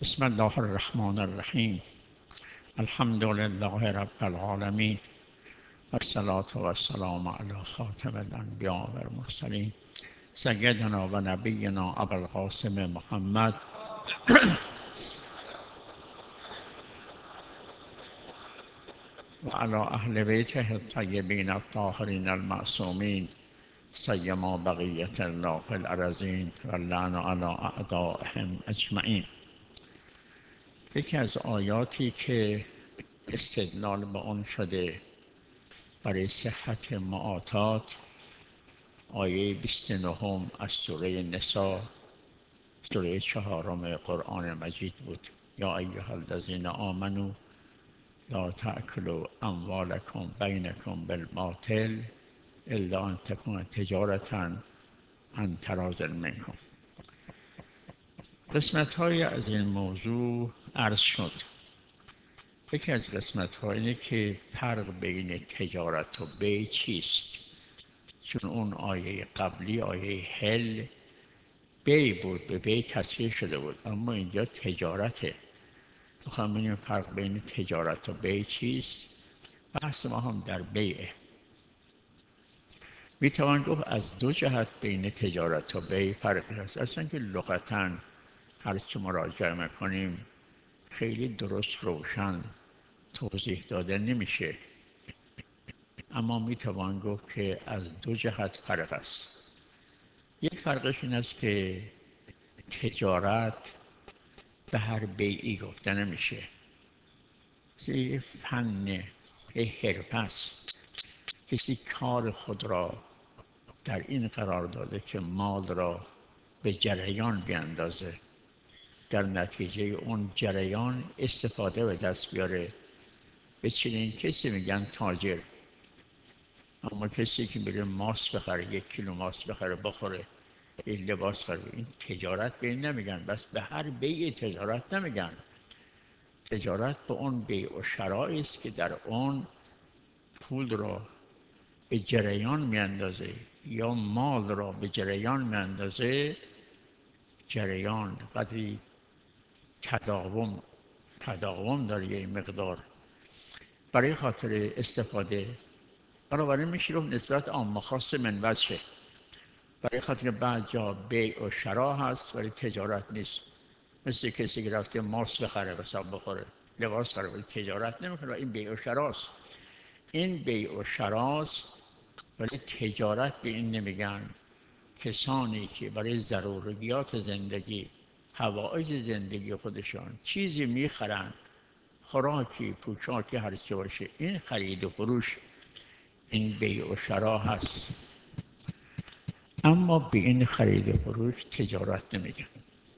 بسم الله الرحمن الرحیم. الحمد لله رب العالمین والصلاة والسلام علی خاتم الانبیاء والمرسلین سیدنا و نبینا ابوالقاسم محمد و علی اهل بیته الطیبین الطاهرین المعصومین سیما بقیة الله فی الارضین واللعن علی اعدائهم اجمعین. یکی از آیاتی که استدلال به آن شده برای صحت معاطات آیه 29 از سوره نساء، سوره 4 قرآن مجید بود. یا ایها الذین آمنوا لا تأکلوا اموالکم بینکم بالباطل الا ان تکون تجارة عن تراض منکم. قسمت‌های از این موضوع عرض شد. یکی از قسمت‌ها اینه که فرق بین تجارت و بیع چیست، چون اون آیه قبلی آیه حل بیع بود، به بیع تصریح شده بود، اما اینجا تجارته. میخوام ببینیم فرق بین تجارت و بیع چیست. بحث ما هم در بیعه. میتوان گفت از دو جهت بین تجارت و بیع فرق هست. اصلا که لغتاً هرچی مراجعه میکنیم خیلی درست روشن توضیح داده نمیشه، اما میتوان گفت که از دو جهت فرق است. یک فرقش این است که تجارت به هر بیعی گفته نمیشه. یه فن، یه حرفه است. کسی کار خود را در این قرار داده که مال را به جریان بیندازه، در نتیجه اون جریان استفاده به دست بیاره. به چنین کسی میگن تاجر. اما کسی که میره ماست بخره، 1 کیلو ماست بخره بخوره، یه لباس خره، این تجارت به این نمیگن. بس به هر بیع تجارت نمیگن. تجارت به اون بیع و شراء است که در اون پول را به جریان میاندازه یا مال را به جریان میاندازه. جریان قدری تداوم داره، یه مقدار برای خاطر استفاده. بنابراین میشه رو نسبت عام خاص منوز شه. برای خاطر بعض جا بیع و شراء هست ولی تجارت نیست. مثل کسی که رفته ماست بخره، حساب بخوره، لباس خره، ولی تجارت نمیکنه. این بیع و شراست. این بیع و شراست ولی تجارت به این نمیگن. کسانی که برای ضروریات زندگی، حوائج زندگی خودشان چیزی میخرن، خوراکی، پوشاکی، هر چه باشه، این خرید و فروش، این بیع و شراء هست. اما به این خرید و فروش تجارت نمیگن.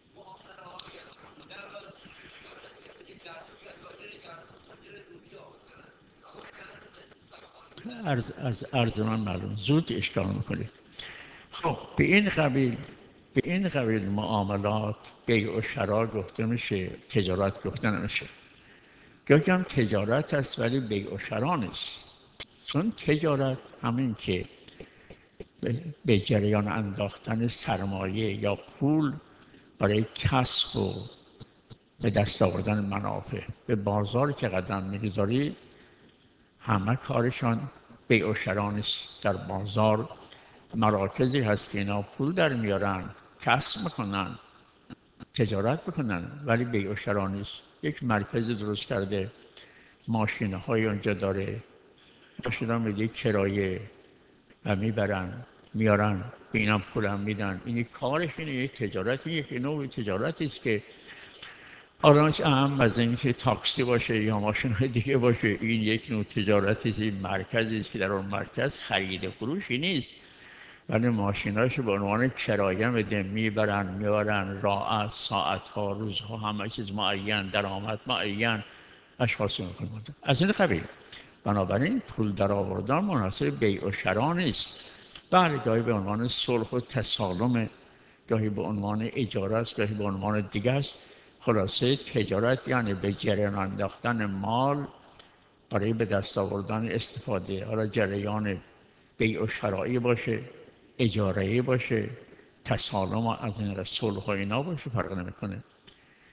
از عرض من معلوم، زود اشکال میکنید. خب به این قبیل معاملات بیع و شراء گفته میشه، تجارت گفته نمیشه. گاهی هم تجارت است ولی بیع و شراء نیست. چون تجارت همین که به جریان انداختن سرمایه یا پول برای کسب و به دست آوردن منافع. به بازار که قدم میگذاری همه کارشان بیع و شراء نیست. در بازار مراکزی هست که اینا پول در میارن، کسب میکنن، تجارت میکنن، ولی بیع و شراء نیست. یک مرکز درست کرده، ماشین های اونجا داره، ماشین ها میده کرایه و میبرن میارن، به اینم پول هم میدن. این کارش اینه، یک تجارت، یک نوع تجارتی است که حالانش اهم از این که تاکسی باشه یا ماشین های دیگه باشه، این یک نوع تجارتی است. این مرکزی است که در اون مرکز خرید و فروشی نیست، ولی ماشیناشو به عنوان کرایه میده، میبرن میارن، راحت، ساعتها، روزها، همه چیز معین، درآمد معین، اشخاص میکنن از این قبیل. بنابراین پول در آوردن مناسب بیع و شراء نیست. بله، گاهی به عنوان صلح و تسالم، گاهی به عنوان اجاره است، گاهی به عنوان دیگه است. خلاصه تجارت یعنی به جریان انداختن مال برای به دست آوردن استفاده. حالا جریان بیع و شرایی باشه، اجاره‌ای باشه، تسالم از این صلح و اینا باشه، فرق نمیکنه.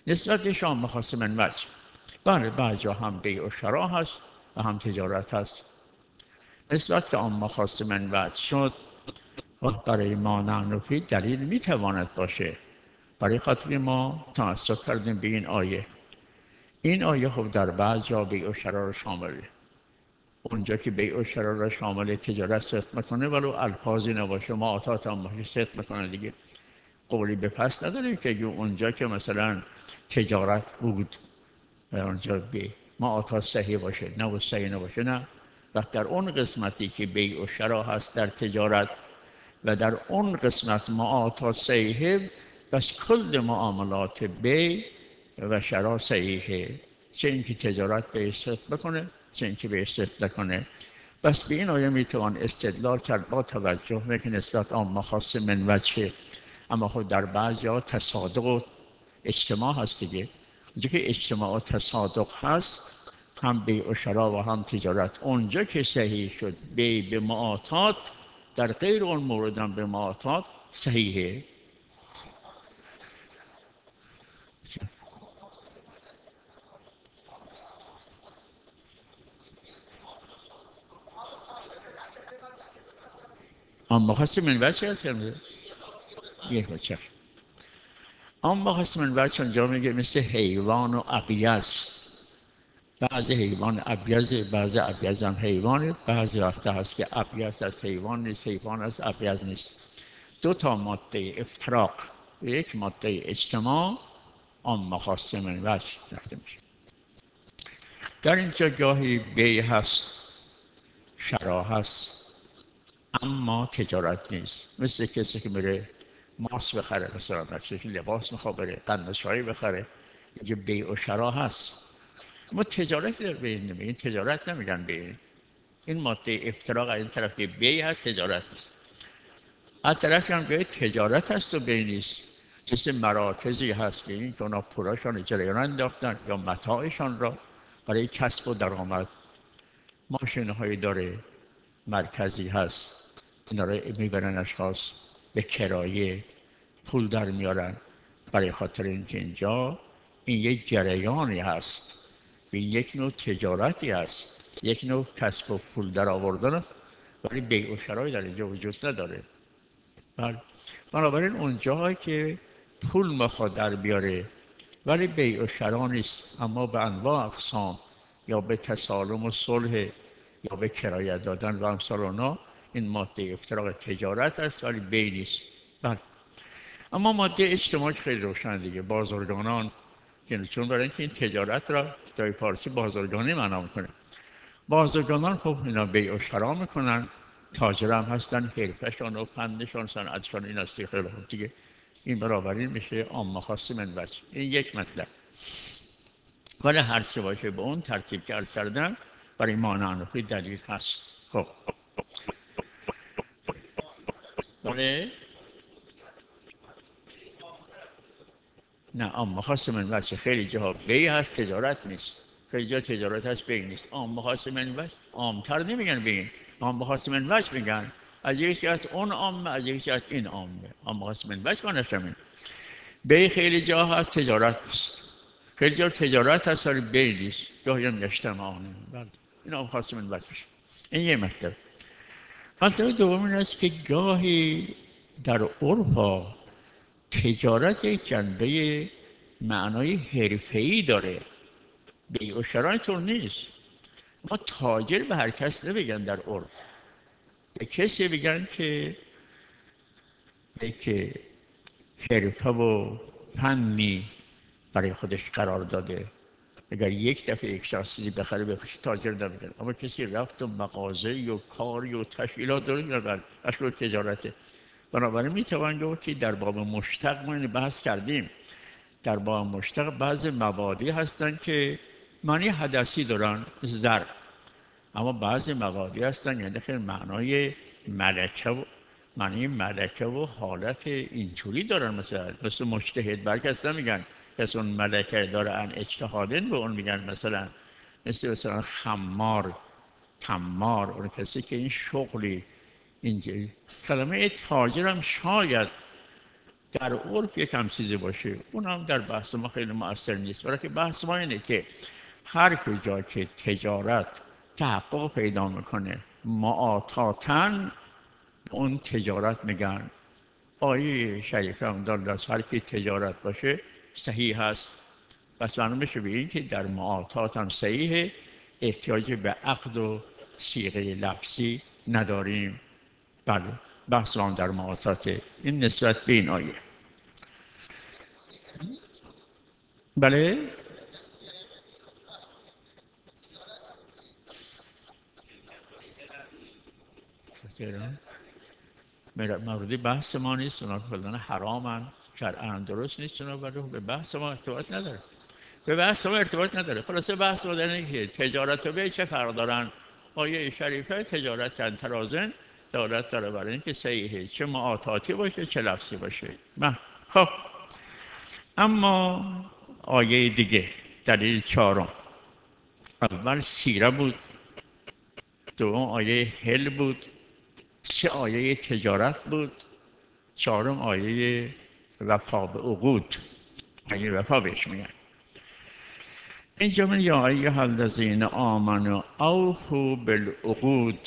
نسبت به شام مخاص من وجه، بله بعض هم بیع و شرا هست و هم تجارت هست. نسبت که عام خاص من وجه شد، وقت برای ما نعنفی دلیل میتواند باشه. برای خاطر ما تمسک کردیم به این آیه. این آیه خب در بعض جا بیع و شرا را شامله. اونجا که بیع و شرا را شامل تجارت صدق میکنه ولو الفاظی نباشه، معاطات هم باشه صدق میکنه دیگه. قولی به پس نداریم که اونجا که مثلا تجارت بود اونجا به معاطات صحیح باشه نه و صحیح نباشه، نه. و در اون قسمتی که بیع و شرا هست در تجارت و در اون قسمت معاطات صحیحه، بس کل معاملات بیع و شرا صحیحه، چه اینکه تجارت به صدق بکنه چه اینکه به صدق نکنه. بس به این آیه میتوان استدلال کرد با توجه به که نسبت عام خاص من وجه، اما خود در بعض جا تصادق و اجتماع هست دیگه. اونجا که اجتماع و تصادق هست، هم بیع و شرا و هم تجارت، اونجا که صحیح شد بیع به معاطات، در غیر اون مورد هم به معاطات صحیحه. اما خاص من وجه هست یک بچه اما خاص من وجه اونجا میگه مثل حیوان و ابیض. بعضی حیوان ابیض، بعضی ابیض هم حیوانه. بعضی وقتا هست که ابیض از حیوان نیست، حیوان از ابیض نیست. دو تا ماده افتراق و یک ماده اجتماع عام خاص من وجه رفته میشه. در اینجا گاهی بیع هست، شرا هست، اما تجارت نیست. مثل کسی که میره ماس بخره، مثلا کسی که لباس میخواد بره قندشایی بخره، اینجا بیع و شرا هست. ما تجارت در بین نمیگن، تجارت نمیگن بیع. این ماده افتراق از این طرف که بیع هست، تجارت نیست. از طرفی هم که تجارت هست و بیع نیست. مثل مراکزی هست که این که اونا پولاشان جریان انداختن یا متاعشان را برای کسب و درآمد. ماشین‌هایی داره، مرکزی هست، اینا رو میبرن اشخاص به کرایه، پول در میارن. برای خاطر اینکه اینجا این یک جریانی هست، این یک نوع تجارتی هست، یک نوع کسب و پول در آوردن، ولی بیع و شرایی در اینجا وجود نداره. بله. بنابراین اونجایی که پول میخواد در بیاره ولی بیع و شرا نیست، اما به انواع اقسام، یا به تسالم و صلح یا به کرایه دادن و امثال اونا، این ماده افتراق تجارت است ولی بیع نیست. بله. اما ماده اجتماعی خیلی روشن دیگه. بازرگانان، یعنی چون برای اینکه این تجارت را در فارسی بازرگانی معنا میکنه، بازرگانان خب اینا بیع و شرا میکنن، تاجر هم هستن، حرفشان و فنشان صنعتشان این است خیلی خوب دیگه. این برابری میشه عام خاص من وجه. این یک مطلب. ولی هر چه باشه به اون ترتیب که عرض کردم برای ما نعنفی دلیل هست. خب ولی نه، عام خاص من وجه خیلی جاها بیع هست تجارت نیست، خیلی جا تجارت هست بیع نیست. عام خاص من وجه عامتر نمیگن بیع، عام خاص من وجه میگن. از یک جهت اون عامه، از یک جهت این عامه. عام خاص من وجه معنیش همین. بیع خیلی جا هست تجارت نیست، خیلی جا تجارت هست ولی بیع نیست، گاهی هم اجتماعانه. بله، این عام خاص من وجه. این یه مطلب. مطلب دوم این است که گاهی در عرف تجارت یک جنبه معنای حرفه‌ای داره، بیع و شرا اینطور نیست. ما تاجر به هر کس نمیگن در عرف، به کسی بگن که یک حرفه و فنی برای خودش قرار داده. اگر یک دفعه یک شخص چیزی بخره بفروشه تاجر نمیگن، اما کسی رفت و مغازه و کاری و تشکیلات داره میگن اصل تجارته. بنابراین میتوان گفت که در باب مشتق ما این بحث کردیم. در باب مشتق بعض مبادی هستند که معنی حدثی دارن، مثل ضرب، اما بعضی مبادی هستند یعنی خیلی معنای ملکه و معنی ملکه و حالت اینطوری دارن. مثل مجتهد برکس نمیگن کسی اون ملکه داره ان اجتهادن به اون میگن. مثلا خمار، تمار، اون کسی که این شغلی اینجا. کلمه تاجر هم شاید در عرف یک هم چیزی باشه، اون هم در بحث ما خیلی مؤثر نیست. ولی که بحث ما اینه که هر کجا که تجارت تحقق پیدا میکنه معاطاتن اون تجارت میگن. آیه شریفه هم دارد هر کی تجارت باشه صحیح هست. پس معلوم میشه به این که در معاطات هم صحیحه، احتیاج به عقد و صیغه لفظی نداریم. بله، بحث هم در معاطاته. این نسبت به این آیه. بله، موردی بحث ما نیست، اونا کلان حرامن، شرعاً درست نیست، اونا ولی به بحث ما ارتباط نداره. به بحث ما ارتباط نداره. خلاصه بحث ما در اینه که تجارت و بیع چه فرق دارن. آیه شریفه تجارت چند ترازن دولت داره برای اینکه صحیحه، چه معاطاتی باشه چه لفظی باشه. خب اما آیه دیگه، دلیل چهارم، اول سیره بود، دوم آیه هل بود، سه آیه تجارت بود، چهارم آیه وفا به عقود، آیه وفا بهش میگن. اینجا من یا ایها الذین آمنوا اوفوا بالعقود.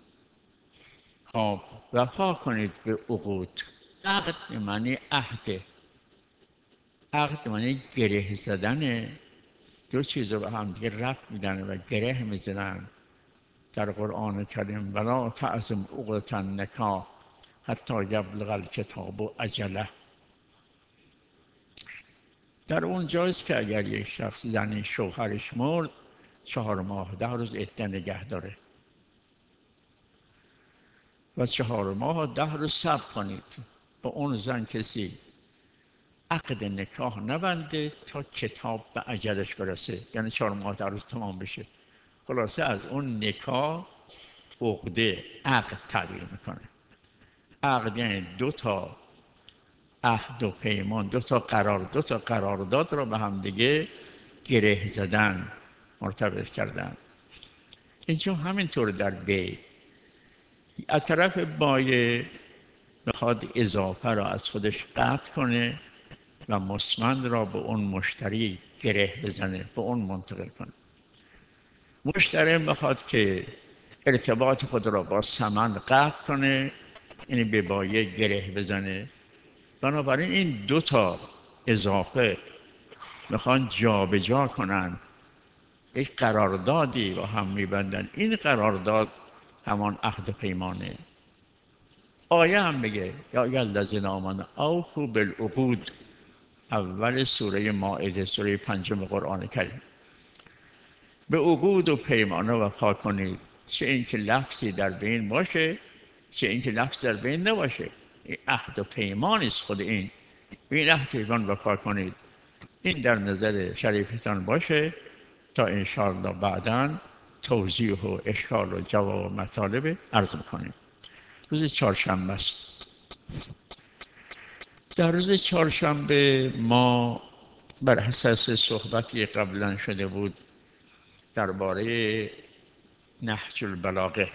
خب وفا کنید به عقود. عقد معنی عهده، عقد معنی گره زدن. دو چیز رو به هم دیگه رفت میدن و گره میزنن در قرآن کریم. ولا تعزم عقدة النکاح حتی یبلغ الکتاب اجله. در اونجاست که اگر یک شخص زنی شوهرش مرد 4 ماه 10 روز عده نگه داره و 4 ماه و 10 روز صبر کنید. با اون زن کسی عقد نکاح نبنده تا کتاب به اجلش برسه، یعنی 4 ماه 10 روز تمام بشه. خلاصه از اون نکاح عقده عقد تعبیر میکنه. عقد یعنی 2 تا عهد و پیمان، 2 تا قرارداد رو به هم دیگه گره زدن، مرتبط کردن. اینجا همینطور در بیع از طرف بایع میخواد اضافه را از خودش قطع کنه و مسمن را به اون مشتری گره بزنه، به اون منتقل کنه. مشتری میخواد که ارتباط خود را با ثمن قطع کنه، یعنی به بایع گره بزنه. بنابراین این 2 تا اضافه میخوان جابجا کنن، یک قراردادی با هم میبندن. این قرارداد همان عهد و پیمانه. آیه هم میگه یا ایها الذین آمنوا اوفوا بالعقود، اول سوره مائده، سوره 5 قرآن کریم. به عقود و پیمانه وفا کنید، چه اینکه لفظی در بین باشه چه اینکه لفظ در بین نباشه. این عهد و پیمان است. خود این عهد و پیمان وفا کنید. این در نظر شریفتان باشه تا انشاءالله بعداً توضیح و اشکال و جواب و مطالب عرض میکنیم. روز چهارشنبه است. در روز چهارشنبه ما بر اساس صحبتی قبلا شده بود درباره نهج البلاغه.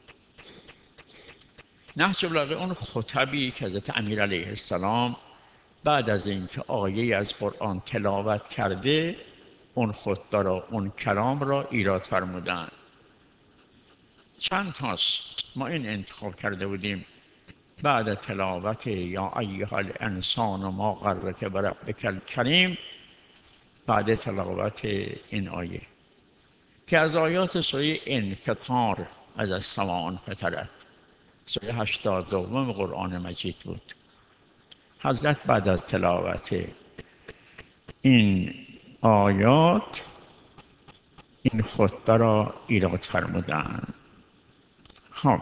نهج البلاغه اون خطبی که حضرت امیر علیه السلام بعد از اینکه آیه از قرآن تلاوت کرده اون خطبه را، اون کلام را ایراد فرمودند. چند تاست ما این انتخاب کرده بودیم بعد تلاوت یا ایها الانسان ما غرک بربک الکریم، بعد تلاوت این آیه که از آیات سوره انفطار از السماء انفطرت، سوره 82 قرآن مجید بود. حضرت بعد از تلاوت این آیات این خطبه را ایراد فرمودند. خب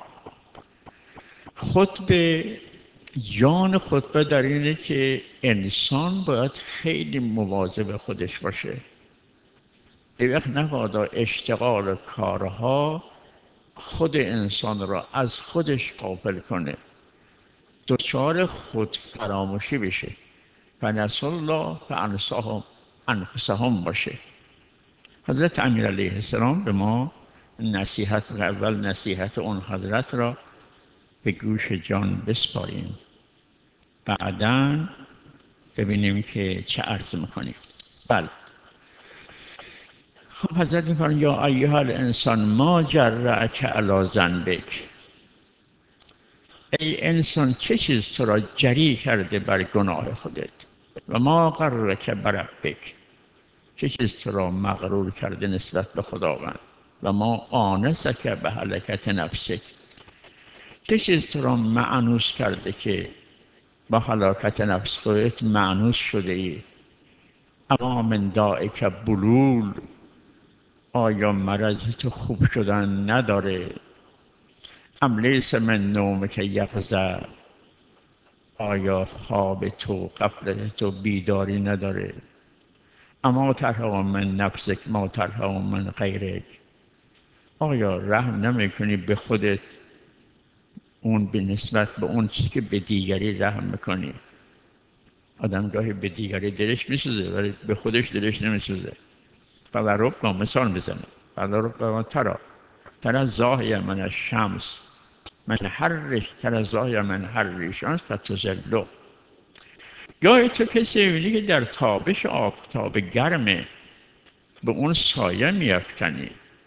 خطبه، جان خطبه در اینه که انسان باید خیلی مواظب خودش باشه. این وقت نبادا اشتغال کارها خود انسان را از خودش غافل کنه، دچار خود فراموشی بشه، فنسوا الله فانساهم انفسهم باشه. حضرت امیر علیه السلام به ما نصیحت، اول نصیحت اون حضرت را به گوش جان بسپاریم. بعداً ببینیم که چه عرض میکنیم. بله. خب حضرت میفرمایند یا ایها الانسان ما جرأک علی ذنبک، ای انسان چه چیز تو را جری کرده بر گناه خودت، و ما غرک بربک، چه چیز تو را مغرور کرده نسبت به خداوند، و ما آنسک به هلکت نفسک، چه چیز تو را مأنوس کرده که با هلاکت نفس خودت مأنوس شده ای. اما من دائک بلول، آیا مرض تو خوب شدن نداره؟ ام لیس من نومک یقظه، آیا خواب تو غفلت تو بیداری نداره؟ اما ترحم من نفسک ما ترحم من غیرک، آیا رحم نمیکنی به خودت اون به نسبت به اون چیزی که به دیگری رحم میکنی؟ آدم گاهی به دیگری دلش میسوزه ولی به خودش دلش نمیسوزه. فلرب مثال بزنه، فلرب ترى زاهی من الشمس من حرش، ترى زاهی من حرشان فتزله. گاهی تو کسی میبینی که در تابش آفتاب گرمه، به اون سایه میافکنی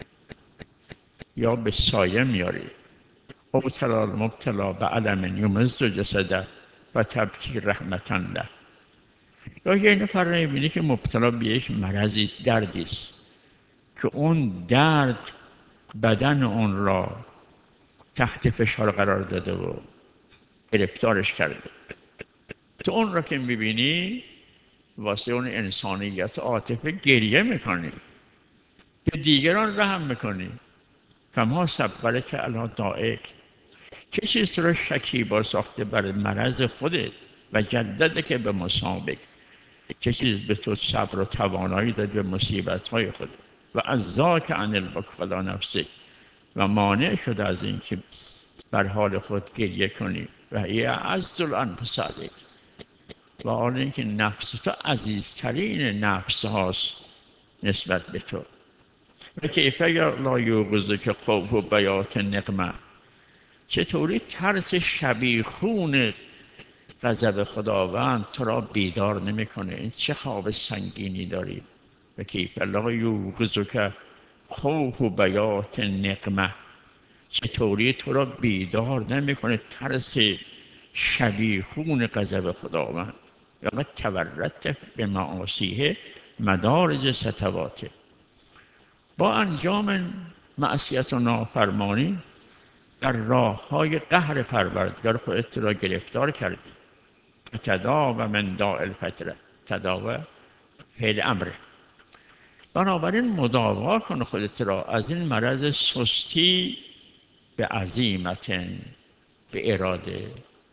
یا به سایه میاری. ابتلا المبتلا به علم یمزد جسده و تبکی رحمتا له. یا یه نفر رو میبینی که مبتلا به یک مرضی، دردی است که اون درد بدن اون را تحت فشار قرار داده و گرفتارش کرده. تو اون را که میبینی واسه اون انسانیت و عاطفه گریه میکنی، به دیگران رحم میکنی. فما صبرک علی دائک، چه چیز تو را شکیبا ساخته بر مرض خودت، و جدده که به مصابک، چه چیز به تو صبر و توانایی داد به مصیبت‌های خود. و از ذاک عن البک علی نفسک، و مانع شده از این که بر حال خود گریه کنی. و هی اعز الانفس علیک، و حال اینکه نفس تو عزیزترین نفس هاست نسبت به تو. و کیف لا یوقظک خوف و بیات نقمه، چطوری ترس شبیخون غضب خداوند تو را بیدار نمیکنه؟ این چه خواب سنگینی داری؟ و کیف لا یوقظک خوف و بیات نقمه، چطوری تو را بیدار نمیکنه ترس شبیخون غضب خداوند؟ و تورطت به معاصیه مدارج ستواته، با انجام معصیت و نافرمانی در راه های قهر پروردگار خودت را گرفتار کردی. تداو من داء الفتره، تداو فعل امره. بنابراین مداوا کن خودت را از این مرض سستی به عزیمت، به اراده.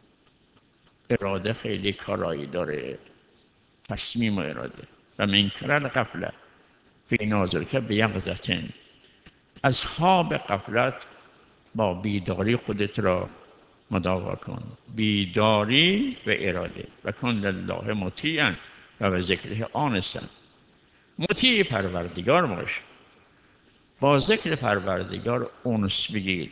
اراده خیلی کارایی داره، تصمیم و اراده. و منکر الغفله فی ناظرک بیقظة، از خواب غفلت با بیداری خودت را مداوا کن. بیداری و اراده. و کن لله مطیعا و به ذکره آنسا، مطیع پروردگار باش، با ذکر پروردگار انس بگیر.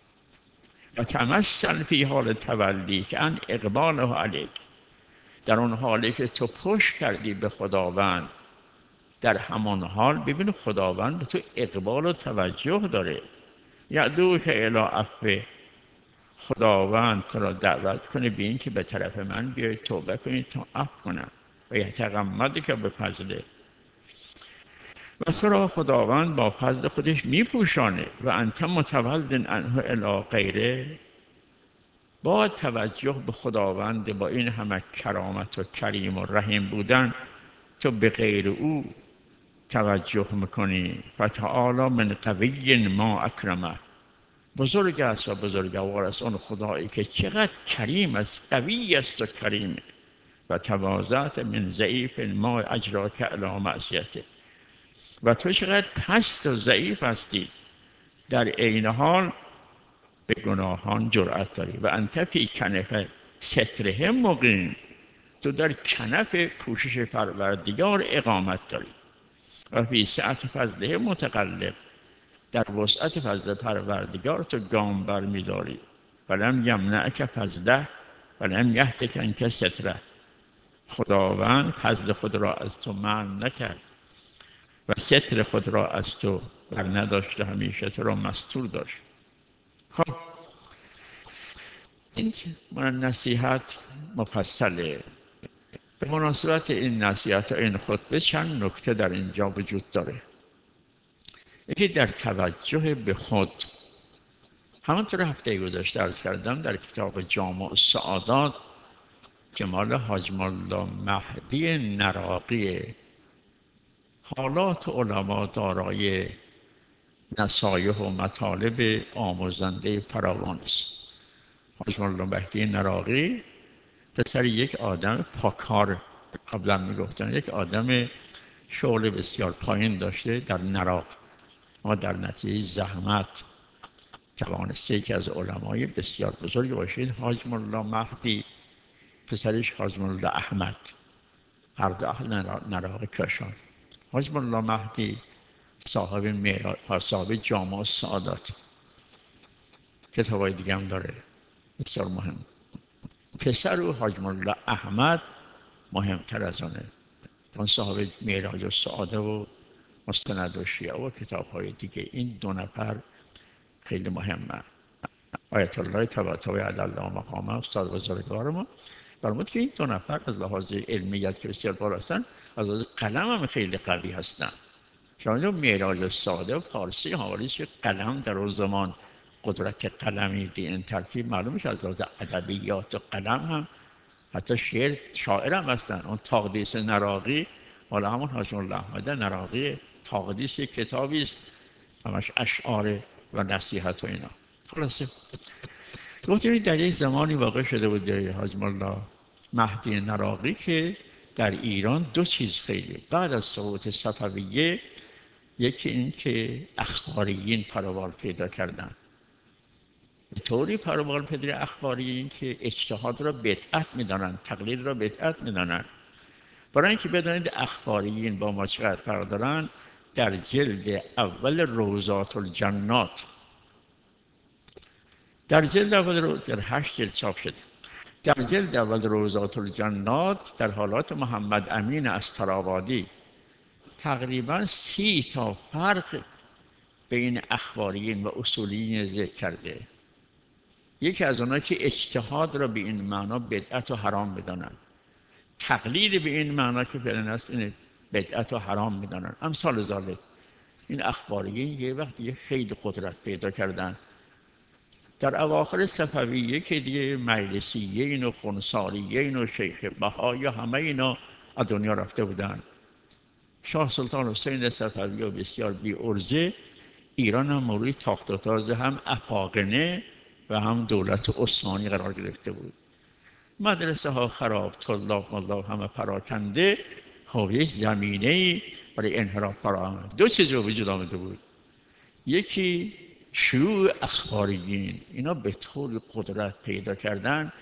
و تمثل فی حال تولی که ان اقباله علیک، در اون حالی که تو پشت کردی به خداوند، در همان حال ببین خداوند به تو اقبال و توجه داره. یدعوک الی عفو، خداوند تو را دعوت کنه به این که به طرف من بیای توبه کنی تا عفو کنم. و یتغمدک به فضله، و تو را خداوند با فضل خودش میپوشانه. و انت متولد عنه الی غیره، با توجه به خداوند، با این همه کرامت و کریم و رحیم بودن، تو به غیر او توجه میکنی. فتعالی من قوی ما اکرمه، بزرگ است و بزرگوار است اون خدایی که چقدر کریم است، قوی است و کریمه. و تواضعت من ضعیف ما اجراک علی معصیته، و تو چقدر پست و ضعیف هستی، در عین حال به گناهان جرأت داری. و انت فی کنف ستره مقیم، تو در کنف پوشش پروردگار اقامت داری. و فی سعت فضله متقلب، در وسعت فضل پروردگار تو گام بر می‌داری. ولم یمنعک فضله ولم یهتک عنک ستره، خداوند فضل خود را از تو منع نکرد و ستر خود را از تو بر نداشته، همیشه تو را مستور داشت. خب این نصیحت مفصله. به مناسبت این نصیحت و این خطبه چند نکته در اینجا وجود داره. یکی در توجه به خود، همانطور هفته گذشته عرض کردم در کتاب جامع السعادات که مال حاج مولا مهدی نراقی، حالات علما دارای نصایح و مطالب آموزنده فراوان است. حاج مولا مهدی نراقی پسر یک آدم پاکار، قبلا میگفتن یک آدم شغل بسیار پایین داشته در نراق، اما در نتیجه زحمت توانسته یکی از علمای بسیار بزرگ باشه. حاج مولا مهدی، پسرش حاج مولا احمد، هر دو اهل نراق کاشان. حاج مولا مهدی صاحب معراج، صاحب جامع السعادات، کتابای دیگه هم داره بسیار مهم. پسر او حاج مولا احمد مهمتر از آنه، اون صاحب معراج السعاده و مستند و شیعه و کتاب‌های دیگه. این دو نفر خیلی مهمه. آیت الله طباطبایی علی الله مقامه استاد بزرگوار ما فرمود که این دو نفر از لحاظ علمیت که بسیار بالا هستن، از لحاظ قلم هم خیلی قوی هستن. شما معراج السعاده و فارسی حوالیش که قلم در اون زمان قدرت قلمی این ترتیب معلوم میشه. از لحاظ ادبیات و قلم هم حتی شاعر هم هستن. اون تقدیس نراقی مال همون حاج مولا احمد نراقی. تقدیس یک کتابی است همش اشعار و نصیحت و اینا. خلاصه گفتیم در یک زمانی واقع شده بود حاج مولا مهدی نراقی که در ایران دو چیز خیلی بعد از سقوط صفویه، یکی این که اخباریین پروبال پیدا کردن. به طوری پروبال پیدا اخباریین که اجتهاد را بدعت میدانن، تقلید را بدعت میدانن. برای اینکه بدانید اخباریین با ما چقدر فرق دارن، در جلد اول روضات الجنات، در جلد اول در 8 جلد چاپ شده، در جلد اول روضات الجنات در حالات محمد امین استرآبادی تقریبا 30 تا فرق بین اخباریین و اصولیین ذکر کرده. یکی از آنها که اجتهاد را به این معنا بدعت و حرام می‌دانند، تقلید به این معنا که فعلا است این بدعت و حرام می‌دانند. امثال ذالک این اخباریین یه وقتی خیلی قدرت پیدا کردن. در اواخر صفویه که دیگه مجلسیین و خنثاریین و شیخ بهایی همه اینا از دنیا رفته بودن، شاه سلطان حسین صفوی و بسیار بی عرضه ایران هم مورد تاخت و تاز هم افاقنه و هم دولت عثمانی قرار گرفته بود. مدرسه ها خراب، طلاب ملا همه پراکنده. خب یک زمینه برای انحراف فراهم. دو چیز وجود آمده بود. یکی شیوع اخباریین، اینا به طور قدرت پیدا کردن،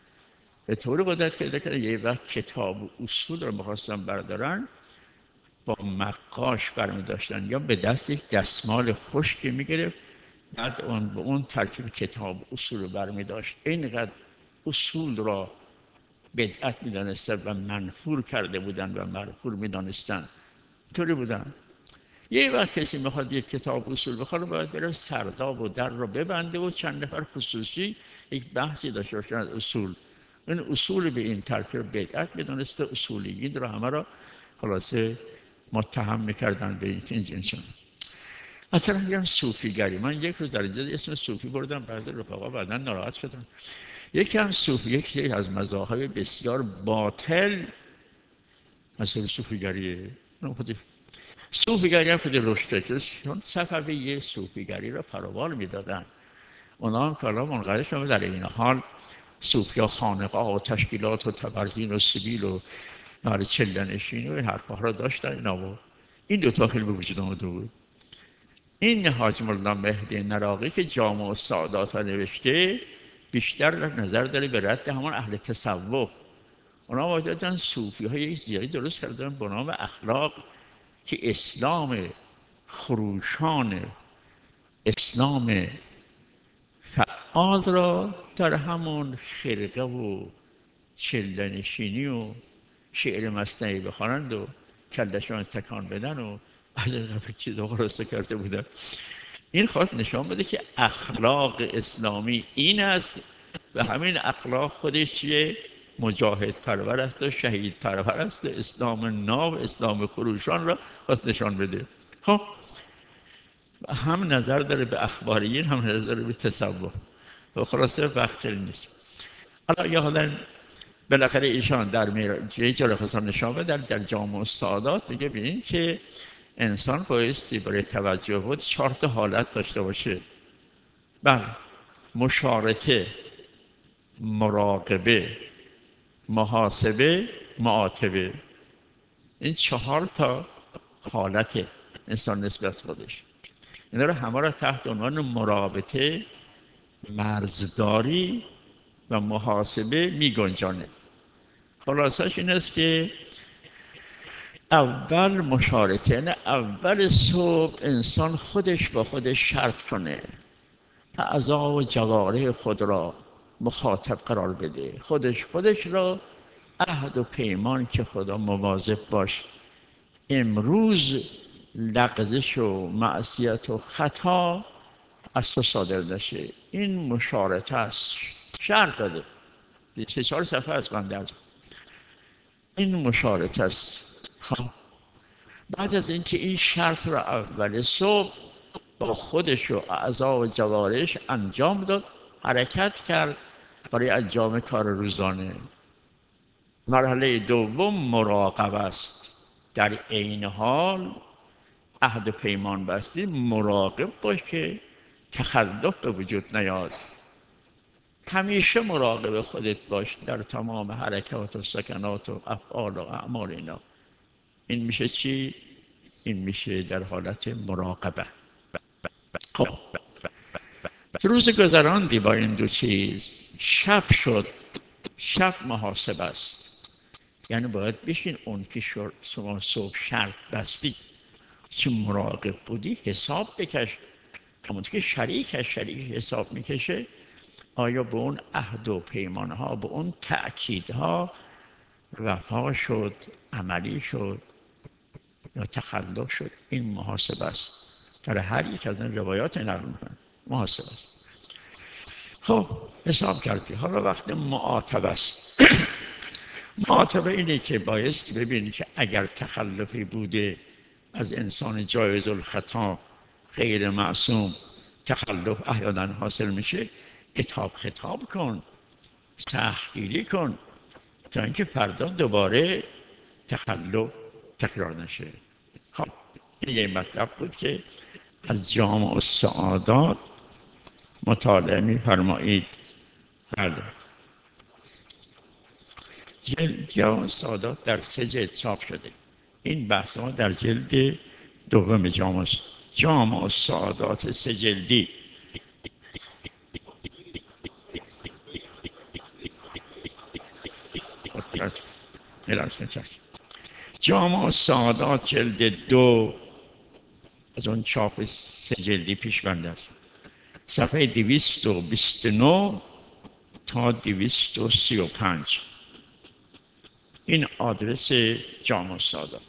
یه وقت کتاب و اصول رو می‌خواستن بردارن، با مقاش برمی داشتن یا به دست یک دستمال خشک میگرفت، بعد اون به اون ترتیب کتاب اصول رو برمی داشت. اینقدر اصول را بدعت میدانستن و منفور کرده بودن و مرفوع میدانستن. طوری بودن یه وقت کسی میخواد یک کتاب اصول بخوره باید بره سرداب و در رو ببنده و چند نفر خصوصی یک بحثی داشته باشن از اصول. این اصول به این ترتیب بدعت میدانسته. اصولیین رو همه را خلاصه متهم میکردن به این جنسان. اصلا میگم صوفیگری. من یک روز در اینجا اسم صوفی بردم، بعضی رفقا بعدا ناراحت شدن. یکی هم صوفی، یکی از مذاهب بسیار باطل مثل صوفیگریه. صوفیگری هم خود رشد چون صفویه صوفیگری را فراوان میدادن. اونا هم کلا منقدر شده در این حال صوفی ها خانقاه و تشکیلات و تبرزین و سبیل و چلنشین و این حرفا را داشتن. اینا این دوتا خیلی به وجود آمده بود. این حاج مولا مهدی نراقی که جامع السعادات ها نوشته بیشتر نظر داره به رد همون اهل تصوف. اونا واجدن صوفی های یک زیادی درست کردن به نام اخلاق که اسلام خروشان، اسلام فعال را در همون خرقه و چلنشینی و شعر مصنوی بخوانند و کلشان تکان بدن و از این قبل چیزا خلاصه کرده بودن. این خواست نشان بده که اخلاق اسلامی این است و همین اخلاق خودش چیه؟ مجاهد پرور است و شهید پرور است. اسلام ناب، اسلام خروشان را خواست نشان بده. خب هم نظر داره به اخباریین، هم نظر داره به تصوف و خلاصه وقت نیست. حالا یا حالا بالاخره ایشان در یه جا خواستم نشان بده در جامع السعادات میگه ببین که انسان بایستی برای توجه بود 4 حالت داشته باشه. بله، مشارکه، مراقبه، محاسبه، معاتبه. این 4 حالت انسان نسبت خودش. اینا رو همه را تحت عنوان مرابطه، مرزداری و محاسبه می گنجانه. خلاصش این است که اول مشارکه، یعنی اول صبح انسان خودش با خودش شرط کنه، اعضا و جوارح خود را مخاطب قرار بده، خودش را عهد و پیمان که خدا مواظب باش امروز لغزش و معصیت و خطا از تو صادر نشه. این مشارطه است، شرط داده 3-4 صفحه از من در این مشارطه است. بعد از اینکه این شرط را اول صبح با خودش و اعضا و جوارحش انجام داد، حرکت کرد برای انجام کار روزانه. مرحله دوم مراقبه است. در عین حال عهد و پیمان بستی، مراقب باش که تخلف به وجود نیاد. همیشه مراقب خودت باش در تمام حرکات و سکنات و افعال و اعمال اینا. این میشه چی؟ این میشه در حالت مراقبه. خب روز گذراندی با این 2 چیز. شب شد، شب محاسبه است. یعنی باید بشین اون که شما صبح شرط بستی که مراقب بودی حساب بکش. همونطور که شریک حساب میکشه آیا به اون عهد و پیمانها، به اون تأکیدها وفا شد، عملی شد یا تخلف شد. این محاسبه است. در هر یک از این روایات نقل میکنن محاسبه است. خب حساب کردی. حالا وقت معاتبه است. معاتبه اینه که بایستی ببینی که اگر تخلفی بوده از انسان جایز الخطا غیر معصوم، تخلف احیانا حاصل میشه، اتاب خطاب کن، سختگیری کن تا اینکه فردا دوباره تخلف تکرار نشه. خب این یه مطلب بود که از جامع السعادات مطالعه می‌فرمایید. بله، جامع السعادات در 3 جلد چاپ شده. این بحث ما در جلد دوم جامع السعادات 3 جلدی. جامع السعادات جلد 2 از اون چاپ 3 جلدی پیش بنده است. صفحه 229 تا 235. این آدرس جامع السعادات.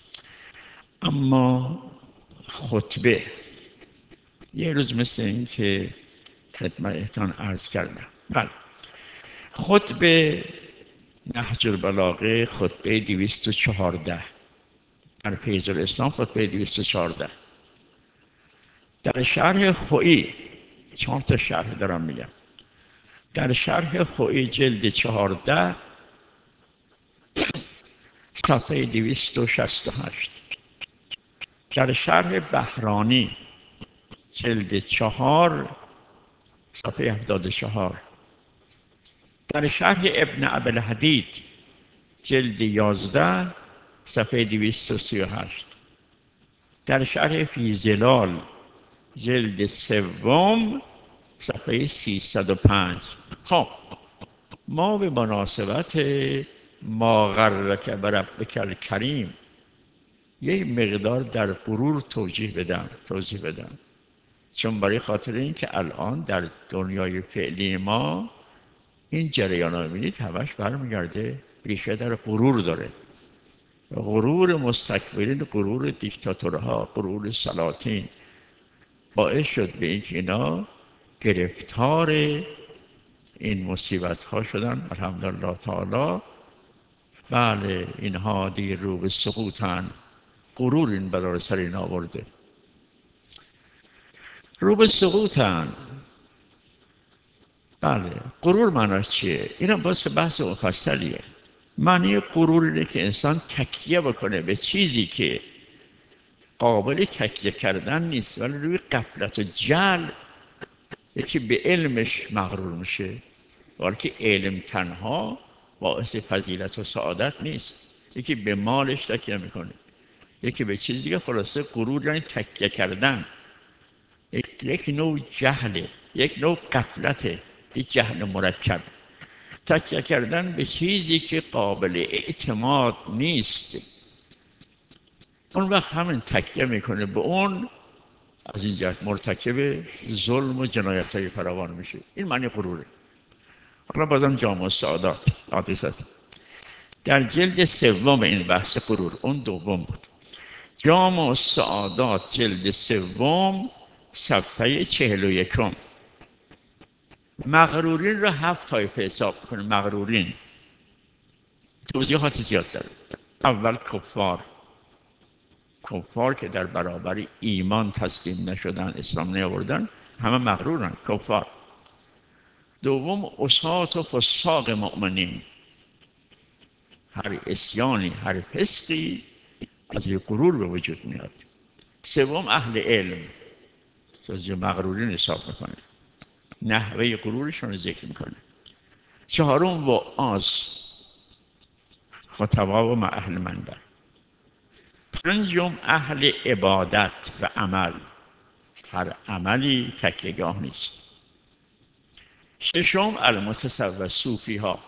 اما خطبه، یه روز مثل این که خدمتتان عرض کردم. بله، خطبه نهج البلاغه خطبه 214 در فیض الاسلام خطبه 214 در شرح خویی 4 تا شرح دارم میگم. در شرح خویی جلد 14 صفحه 268. در شرح بهرانی جلد 4 صفحه 74. در شرح ابن ابوالحدید جلد 11 صفحه 238. در شرح فی ظلال جلد 3 صفحه 305. خب ما به مناسبت ما غرک بربک الکریم یه مقدار در غرور توضیح بدم. چون برای خاطر این که الان در دنیای فعلی ما این جریان ها میبینید همش برمیگرده ریشه در غرور داره. غرور مستکبرین، غرور دیکتاتورها، غرور سلاطین باعث شد به این که اینا گرفتار این مصیبت ها شدن. الحمدلله تعالی بله اینها دیگه رو به سقوطن. غرور این برای سر این آورده، رو به سقوطن. بله غرور معناش چیه؟ این هم باز که بحث مفصلیه. معنی غرور اینه که انسان تکیه بکنه به چیزی که قابل تکیه کردن نیست، ولی روی غفلت و جهل یکی به علمش مغرور میشه، ولی که علم تنها باعث فضیلت و سعادت نیست. یکی به مالش تکیه میکنه، یکی به چیزی که خلاصه غرور یعنی تکیه کردن. یک نوع جهله، یک نوع غفلته، یک جهل مرکب. تکیه کردن به چیزی که قابل اعتماد نیست، اون وقت همین تکیه میکنه به اون، از این جهت مرتکب ظلم و جنایت های فراوان میشه. این معنی غروره. حالا بازم جامع السعادات حدیث است در جلد سوم این بحث غرور، اون دوم بود. جامع السعادات جلد سوم صفحه 41. مغرورین را 7 طایفه حساب کنه. مغرورین توضیحات زیاد داره. اول کفار که در برابر ایمان تسلیم نشدن، اسلام نیاوردن، همه مغرورن، کفار. دوم عصات و فساق مؤمنین، هر عصیانی، هر فسقی از یک غرور به وجود میاد. سوم اهل علم، از مغرورین حساب میکنه، نحوه غرورشون رو ذکر میکنه. چهارم وعاظ، خطبا و اهل منبر. پنجم اهل عبادت و عمل، هر عملی تکیهگاه نیست. ششم المتصوف، صوفی ها.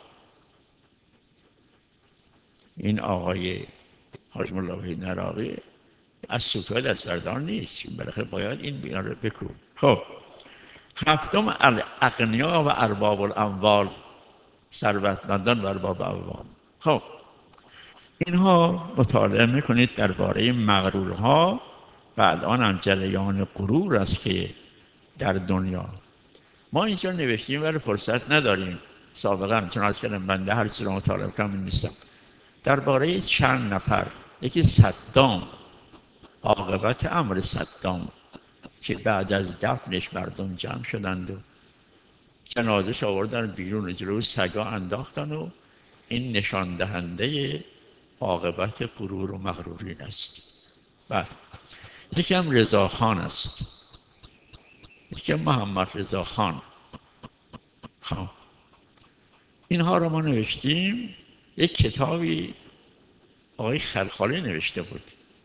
این آقای حاج مولا وحید نراقی از صوفی ها دست بردار نیست، بالاخره باید این بیان رو بکن. خب هفتم الاغنیا و ارباب الاموال، ثروتمندان و ارباب اموال. خب اینها مطالعه میکنید درباره مغرورها و الان هم جریان غرور است که در دنیا. ما اینجا نوشتیم ولی فرصت نداریم. سابقا چون از کردم بنده هر چیز رو مطالعه کنم نیستم. درباره چند نفر، یکی صدام، عاقبت امر صدام که بعد از دفنش مردم جمع شدند و جنازش آوردن بیرون، جلوی سگا انداختن و این نشان دهنده عاقبت غرور و مغرورین است. بله یکی هم رضاخان است، یکی هم محمد رضاخان. خب اینها رو ما نوشتیم. یک کتابی آقای خلخالی نوشته بود،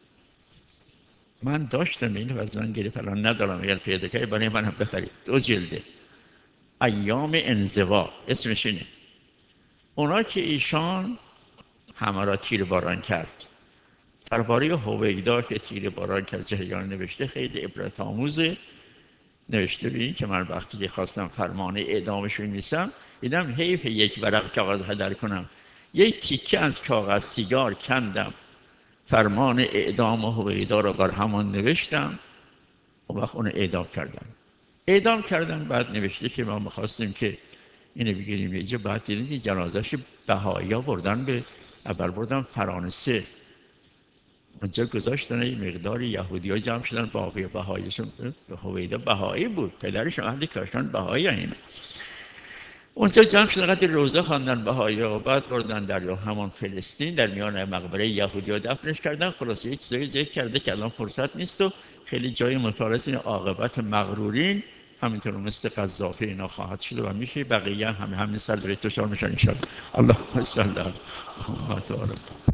من داشتم این و از من گرفت، الان ندارم، اگر پیدا کنی برای من هم بخرید. 2 جلده، ایام انزوا اسمش اینه. اونا که ایشان همه را تیر باران کرد. درباره هویدا که تیر باران کرد جریان نوشته، خیلی عبرت آموزه. نوشته ببین که من وقتی که خواستم فرمان اعدامش رو نویسم، دیدم حیف یک ورق کاغذ هدر کنم، یک تیکه از کاغذ سیگار کندم، فرمان اعدام هویدا رو بر همان نوشتم و وقت اون اعدام کردن. بعد نوشته که ما می‌خواستیم که اینو بگیریم اینجا، بعد دیدیم که جنازه‌اش بهائی‌ها بردن، به اول بردن فرانسه، اونجا گذاشتن. این مقدار یهودی‌ها جمع شدن، باقی بهائیشون، هویدا بهایی بود، پدرش اهل کاشان بهایی این. اونجا جمع شدن، قدر روزه خواندن بهائی‌ها، بعد بردن در همان فلسطین در میان مقبره یهودی‌ها دفنش کردن. خلاص هیچ چیزی ذکر کرده که الان فرصت نیست و خیلی جای مطالعه این عاقبت مغرورین همینطور مثل قذافی اینا خواهد شد و میشه بقیه همین سر داره توشار میشن ان شاء الله. اللهم صل علی محمد.